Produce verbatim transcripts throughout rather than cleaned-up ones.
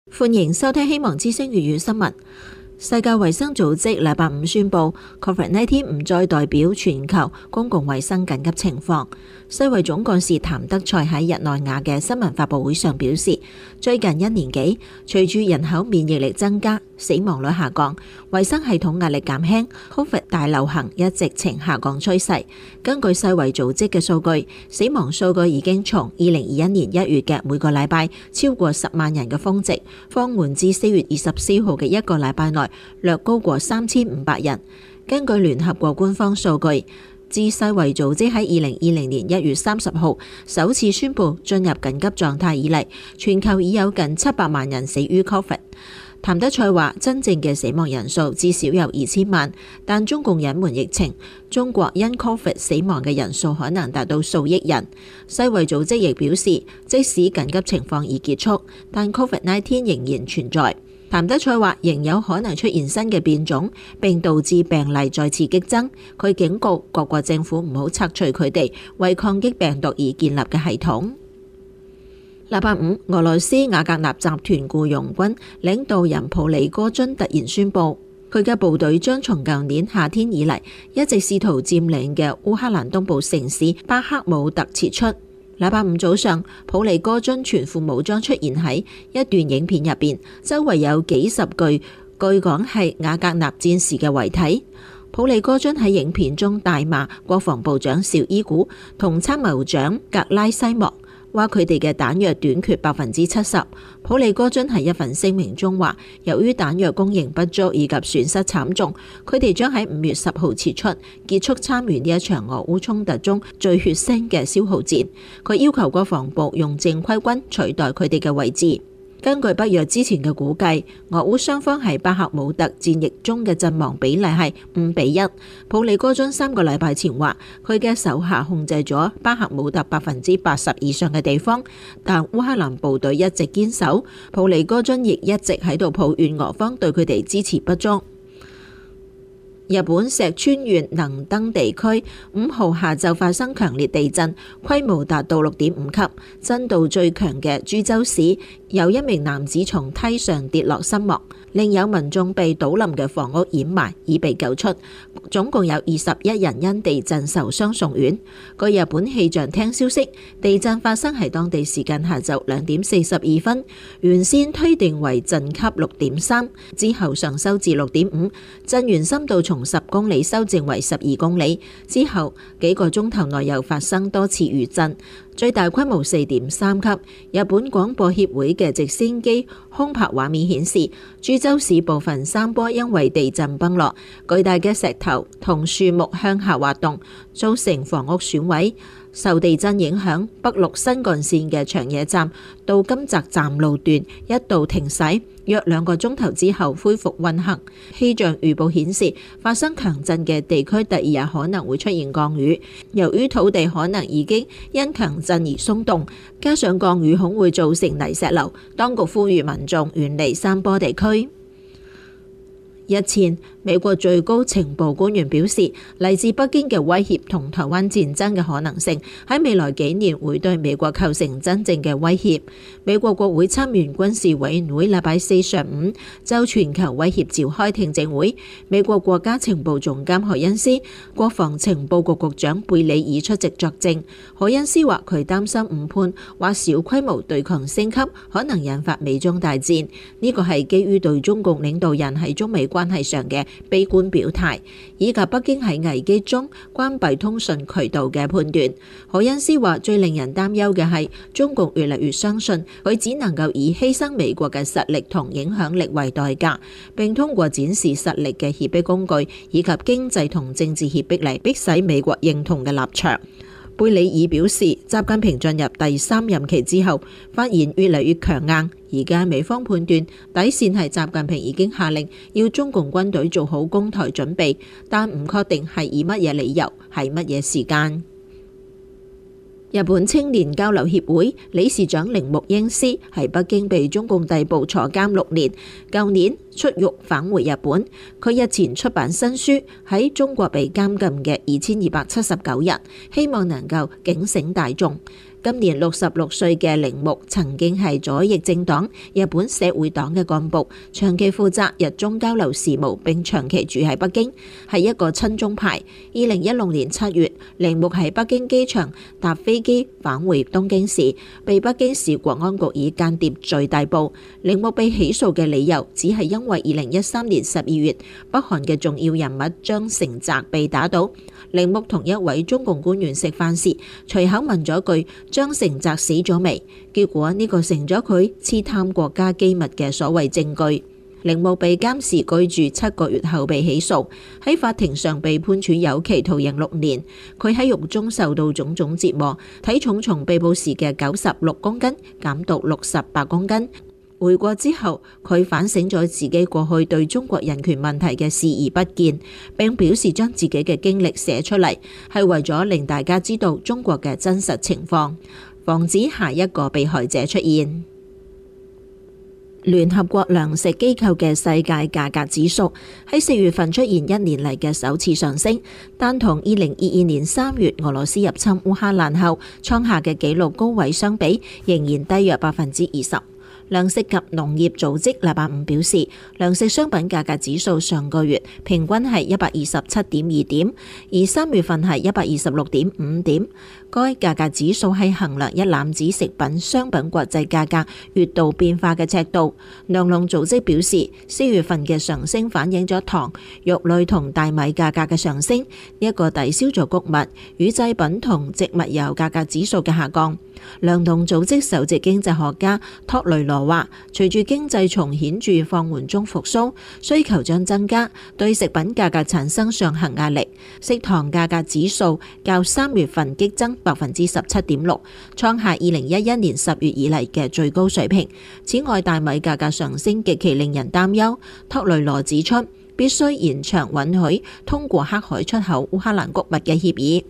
歡迎收聽希望之聲粵語新聞。世界衛生組織禮拜五宣布 ，Covid 十九 唔再代表全球公共衛生緊急情況。世衛總幹事譚德塞喺日內瓦嘅新聞發佈會上表示，最近一年幾，隨住人口免疫力增加，死亡率下降，衛生系統壓力減輕 ，Covid 大流行一直呈下降趨勢。根據世衛組織嘅數據，死亡數據已經從二零二一年一月嘅每個禮拜超過十萬人嘅峰值，放緩至四月二十四號嘅一個禮拜內略高過三千五百人。根據聯合國官方數據，自世衛組織喺二零二零年一月三十號首次宣布進入緊急狀態以嚟，全球已有近七百萬人死於 Covid。譚德塞話：真正嘅死亡人數至少有二千萬，但中共隱瞞疫情，中國因 Covid 死亡嘅人數可能達到數億人。世衛組織亦表示，即使緊急情況已結束，但 Covid 十九 仍然存在。譚德塞話，仍有可能出現新嘅變種，並導致病例再次激增。佢警告各國政府唔好拆除佢哋為抗擊病毒而建立嘅系統。禮拜五，俄羅斯瓦格納集團僱傭軍領導人普里戈津突然宣布，佢嘅部隊將從舊年夏天以嚟一直試圖佔領嘅烏克蘭東部城市巴克姆特撤出。禮拜五早上，普里戈津全副武裝出現喺一段影片入邊，周圍有幾十具據講係瓦格納戰士嘅遺體。普里戈津喺影片中大罵國防部長紹伊古同參謀長格拉西莫，話佢哋嘅彈藥短缺百分之七十。普里戈津喺一份聲明中話，由於彈藥供應不足以及損失慘重，佢哋將喺五月十號撤出，結束參與呢一場俄烏衝突中最血腥嘅消耗戰。佢要求國防部用正規軍取代佢哋嘅位置。根據北約之前嘅估計，俄烏雙方喺巴克姆特戰役中嘅陣亡比例係五比一。普里戈津三個禮拜前話，佢嘅手下控制咗巴克姆特百分之八十以上嘅地方，但烏克蘭部隊一直堅守，普里戈津亦一直喺度抱怨俄方對佢哋支持不足。日本石川縣能登地區五號下晝發生強烈地震，規模達到六點五級，震度最強嘅珠洲市有一名男子從梯上跌落身亡，另有民眾被倒冧嘅房屋掩埋，已被救出。總共有二十一人因地震受傷送院。據日本氣象廳消息，地震發生喺當地時間下晝兩點四十二分，原先推定為震級六點三，之後上修至六點五，震源深度從十公里修正為十二公里。之後幾個鐘頭內又發生多次餘震，最大規模四點三級。日本廣播協會嘅直升機空拍畫面顯示，珠洲市部分山坡因為地震崩落，巨大嘅石頭同樹木向下滑動，造成房屋損毀。受地震影響，北陸新幹線嘅長野站到金澤站路段一度停駛，約兩個鐘頭之後恢復運行。氣象預報顯示，發生強震嘅地區第二日可能會出現降雨。由於土地可能已經因強震而鬆動，加上降雨恐會造成泥石流，當局呼籲民眾遠離山坡地區。日前，美國最高情報官員表示，嚟自北京嘅威脅同台灣戰爭嘅可能性喺未來幾年會對美國構成真正嘅威脅。美國國會參議院軍事委員會禮拜四上午就全球威脅召開聽證會，美國國家情報總監海恩斯、國防情報局局長貝里爾出席作證。海恩斯話佢擔心誤判，話小規模對抗升級可能引發美中大戰，呢個係基於對中共領導人喺中美關係上嘅悲觀表態，以及北京喺危機中關閉通訊渠道嘅判斷。海恩斯話最令人擔憂嘅係中共越嚟越相信佢只能夠以犧牲美國嘅實力同影響力為代價，並通過展示實力嘅脅迫工具以及經濟同政治脅迫嚟迫使美國認同嘅立場。貝里爾表示，習近平進入第三任期之後，發言越嚟越強硬。而家美方判斷底線係習近平已經下令要中共軍隊做好攻台準備，但唔確定係以乜嘢理由，係乜嘢時間。日本青年交流協會理事長鈴木英司喺北京被中共逮捕坐監六年，舊年出獄返回日本。佢日前出版新書，喺中國被監禁嘅二千二百七十九日，希望能夠警醒大眾。 今年六十六歲嘅鈴木曾經係左翼政黨日本社會黨嘅幹部，長期負責日中交流事務，並長期住喺北京，係一個親中派。二零一六年七月，鈴木喺北京機場搭飛機返回東京時，被北京市國安局以間諜罪逮捕。鈴木被起訴嘅理由只係因為二零一三年十二月，北韓嘅重要人物張成澤被打倒。鈴木同一位中共官員食飯時，隨口問咗句張成澤死咗未？結果呢個成咗佢刺探國家機密嘅所謂證據。鈴木被監視居住七個月後被起訴，喺法庭上被判處有期徒刑六年。佢喺獄中受到種種折磨，體重從被捕時嘅九十六公斤減到六十八公斤。回國之後，佢反省咗自己過去對中國人權問題嘅視而不見，並表示將自己嘅經歷寫出嚟，係為咗令大家知道中國嘅真實情況，防止下一個被害者出現。聯合國糧食機構嘅世界價格指數喺四月份出現一年嚟嘅首次上升，但同二零二二年三月俄羅斯入侵烏克蘭後創下嘅紀錄高位相比，仍然低約百分之二十。糧食及農業組織禮拜五表示，糧食商品價格指數上個月平均係一百二十七點二點，而三月份係一百二十六點五點。該價格指數係衡量一籃子食品商品國際價格月度變化嘅尺度。糧農組織表示，四月份嘅上升反映咗糖、肉類同大米價格嘅上升，呢一個抵消咗穀物、乳製品同植物油價格指數嘅下降。糧農組織首席經濟學家托雷羅話，隨住經濟從顯著放緩中復甦，需求將增加，對食品價格產生上行壓力。食糖價格指數較三月份激增百分之十七點六，創下二零一一年十月以嚟嘅最高水平。此外，大米價格上升極其令人擔憂。托雷羅指出，必須延長允許通過黑海出口烏克蘭穀物嘅協議。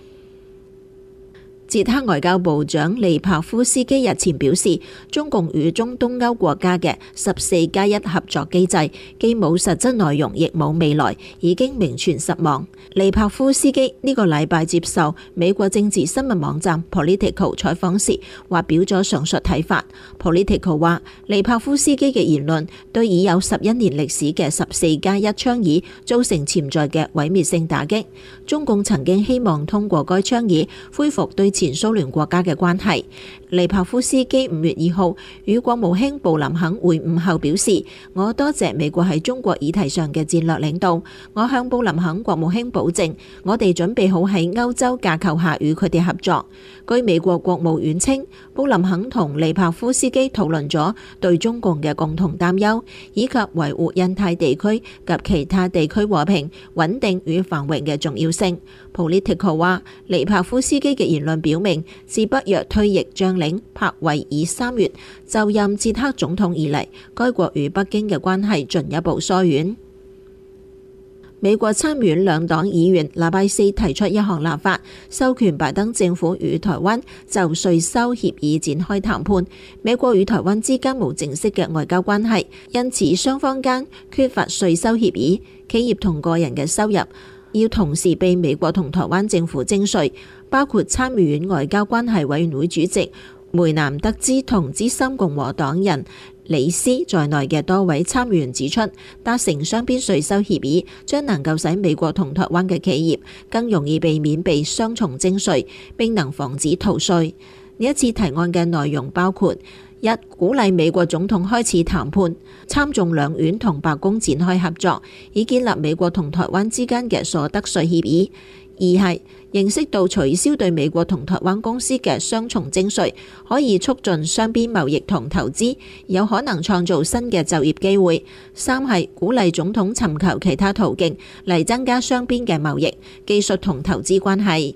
捷克外交部長利帕夫斯基日前表示，中共與中東歐國家嘅十四加一合作機制既冇實質內容，亦冇未來，已經名存實亡。利帕夫斯基呢個禮拜接受美國政治新聞網站 Politico 採訪時，發表咗上述睇法。Politico 話，利帕夫斯基嘅言論對已有十一年歷史嘅十四加一倡議造成潛在嘅毀滅性打擊。中共曾經希望通過該倡議恢復對前蘇聯國家嘅關係。利帕夫斯基五月二號與國務卿布林肯會晤後表示，我多謝美國喺中國議題上嘅戰略領導，我向布林肯國務卿保證，我哋準備好喺歐洲架構下與佢哋合作。據美國國務院稱，布林肯同利帕夫斯基討論咗對中共嘅共同擔憂，以及維護印太地區及其他地區和平、穩定與繁榮嘅重要性。Politico 話，利帕夫斯基嘅言論表明，自北約退役將領帕維爾三月就任捷克總統以嚟，該國與北京嘅關係進一步疏遠。美國參議院兩黨議員禮拜四提出一項立法，授權拜登政府與台灣就稅收協議展開談判。美國與台灣之間冇正式嘅外交關係，因此雙方間缺乏稅收協議，企業同個人嘅收入要同時被美國同台灣政府徵稅。包括參議院外交關係委員會主席梅南德茲同資深共和黨人李斯在內嘅多位參議員指出，達成雙邊稅收協議將能夠使美國同台灣嘅企業更容易避免被雙重徵稅，並能防止逃稅。呢一次提案嘅內容包括：一、鼓勵美國總統開始談判，參眾兩院同白宮展開合作，以建立美國同台灣之間嘅所得稅協議；二係認識到取消對美國同台灣公司嘅雙重徵稅，可以促進雙邊貿易同投資，有可能創造新嘅就業機會；三係鼓勵總統尋求其他途徑嚟增加雙邊嘅貿易、技術同投資關係。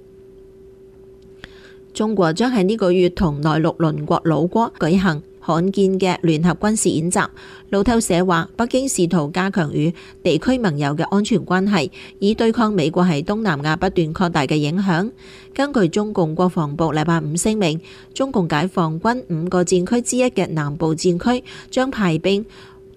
中國將喺呢個月同內陸鄰國老撾舉行罕見嘅聯合軍事演習。路透社話，北京試圖加強與地區盟友嘅安全關係，以對抗美國喺東南亞不斷擴大嘅影響。根據中共國防部禮拜五聲明，中共解放軍五個戰區之一嘅南部戰區將派兵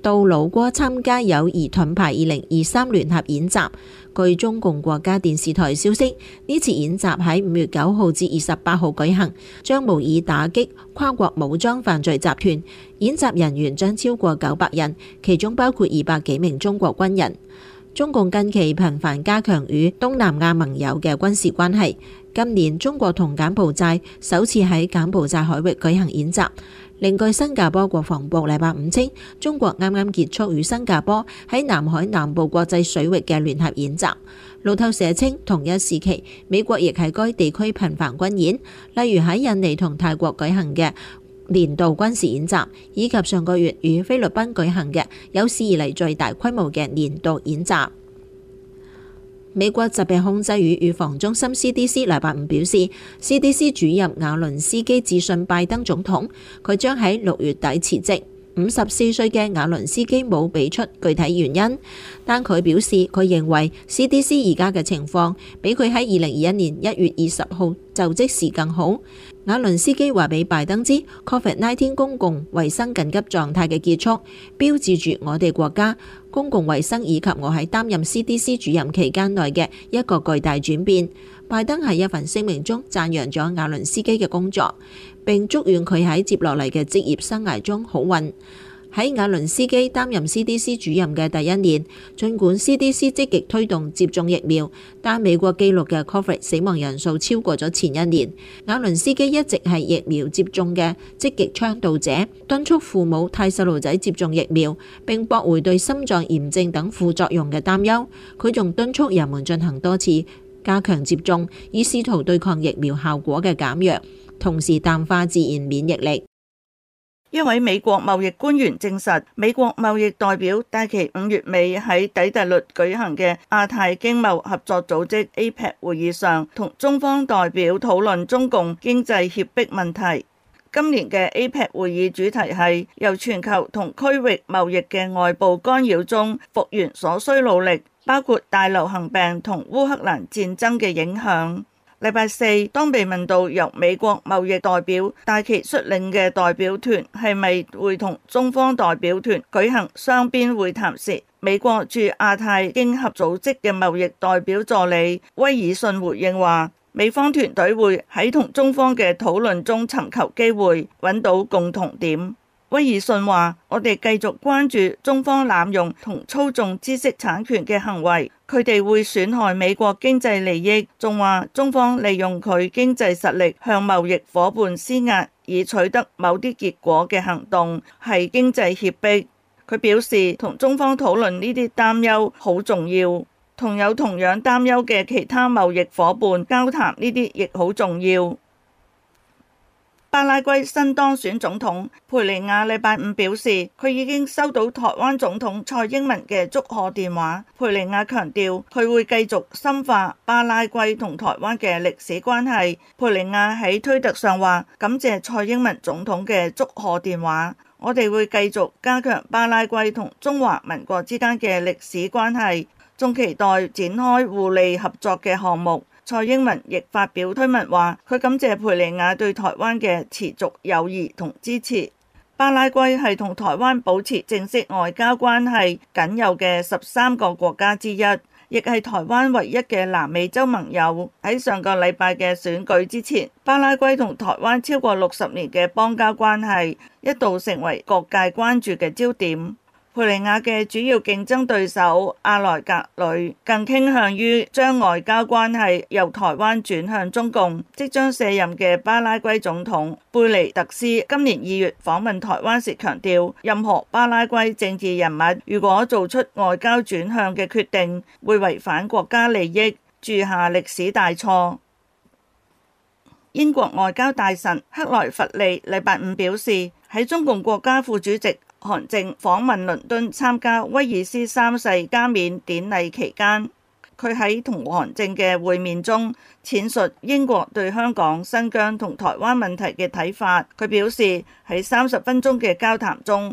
杜魯多參加友誼盾牌二零二三聯合演習。據中共國家電視台消息，呢次演習喺五月九號至二十八號舉行，將模擬打擊跨國武裝犯罪集團。演習人員將超過九百人，其中包括二百幾名中國軍人。中共近期頻繁加強與東南亞盟友嘅軍事關係。今年中國同柬埔寨首次喺柬埔寨海域舉行演習。另據新加坡國防部禮拜五稱，中國啱啱結束與新加坡喺南海南部國際水域嘅聯合演習。路透社稱，同一時期美國亦喺該地區頻繁軍演，例如喺印尼同泰國舉行嘅年度軍事演習，以及上個月與菲律賓舉行嘅有史以嚟最大規模嘅年度演習。美國疾病控制與預防中心 C D C 禮拜五表示 ，C D C 主任瓦倫斯基致信拜登總統，佢將喺六月底辭職。五十四歲嘅瓦倫斯基冇俾出具體原因，但佢表示佢認為 C D C 而家嘅情況比佢喺二零二一年一月二十號就職時更好。瓦倫斯基話俾拜登知 ，Covid 十九 公共衛生緊急狀態嘅結束，標誌住我哋國家公共衛生以及我喺擔任 C D C 主任期間內嘅一個巨大轉變。拜登喺一份聲明中讚揚咗瓦倫斯基嘅工作，並祝願佢喺接落嚟嘅職業生涯中好運。喺瓦倫斯基擔任 C D C 主任嘅第一年，儘管 C D C 積極推動接種疫苗，但美國記錄嘅 Covid 死亡人數超過咗前一年。瓦倫斯基一直係疫苗接種嘅積極倡導者，敦促父母替細路仔接種疫苗，並駁回對心臟炎症等副作用嘅擔憂。佢仲敦促人們進行多次加強接種，以試圖對抗疫苗效果嘅減弱，同時淡化自然免疫力。 一位美國貿易官員證實，美國貿易代表戴琪五月尾喺底特律舉行嘅亞太經貿合作組織 A P E C 會議上，同中方代表討論中共經濟脅迫問題。今年嘅 A P E C 會議主題係由全球同區域貿易嘅外部干擾中復原所需努力，包括大流行病同烏克蘭戰爭嘅影響。禮拜四，當被問到由美國貿易代表戴琪率領嘅代表團係咪會同中方代表團舉行雙邊會談時，美國駐亞太經合組織嘅貿易代表助理威爾遜回應話，美方團隊會喺同中方嘅討論中尋求機會，揾到共同點。威爾遜話：我哋繼續關注中方濫用同操縱知識產權嘅行為，佢哋會損害美國經濟利益。仲話中方利用佢經濟實力向貿易夥伴施壓，以取得某啲結果嘅行動係經濟脅迫。佢表示同中方討論呢啲擔憂好重要，同有同樣擔憂嘅其他貿易夥伴交談呢啲亦好重要。巴拉圭新當選總統佩尼亞禮拜五表示，佢已經收到台灣總統蔡英文嘅祝賀電話。佩尼亞強調，佢會繼續深化巴拉圭同台灣嘅歷史關係。佩尼亞喺推特上話，感謝蔡英文總統嘅祝賀電話，我哋會繼續加強巴拉圭同中華民國之間嘅歷史關係，仲期待展開互利合作嘅項目。蔡英文亦發表推文話，佢感謝佩尼亞對台灣嘅持續友誼同支持。巴拉圭係同台灣保持正式外交關係僅有嘅十三個國家之一，亦係台灣唯一嘅南美洲盟友。喺上個禮拜嘅選舉之前，巴拉圭同台灣超過六十年嘅邦交關係一度成為各界關注嘅焦點。佩尼亞嘅主要競爭對手阿萊格雷更傾向於將外交關係由台灣轉向中共。即將卸任嘅巴拉圭總統貝尼特斯今年二月訪問台灣時強調，任何巴拉圭政治人物如果做出外交轉向嘅決定，會違反國家利益，鑄下歷史大錯。英國外交大臣克萊弗利禮拜五表示，喺中共國家副主席韓正訪問倫敦參加威爾斯三世加冕典禮期間，佢喺同韓正嘅會面中闡述英國對香港、新疆同台灣問題嘅睇法。佢表示喺三十分鐘嘅交談中，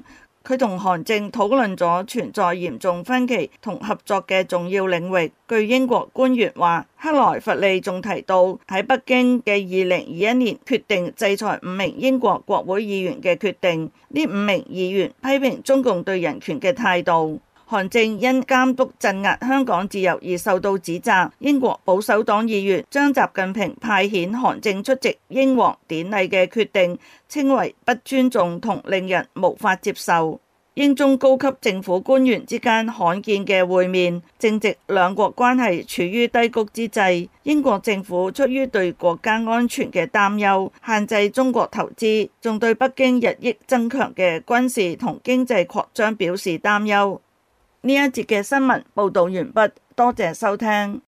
佢同韓正討論咗存在嚴重分歧同合作嘅重要領域。據英國官員話，克萊弗利仲提到喺北京嘅二零二一年決定制裁五名英國國會議員嘅決定，呢五名議員批評中共對人權嘅態度。韓正因監督鎮壓香港自由而受到指責，英國保守黨議員將習近平派遣韓正出席英皇典禮嘅決定稱為不尊重同令人無法接受。英中高級政府官員之間罕見嘅會面，正值兩國關係處於低谷之際，英國政府出於對國家安全嘅擔憂，限制中國投資，仲對北京日益增強嘅軍事同經濟擴張表示擔憂。呢一節嘅新聞報道完畢，多謝收聽。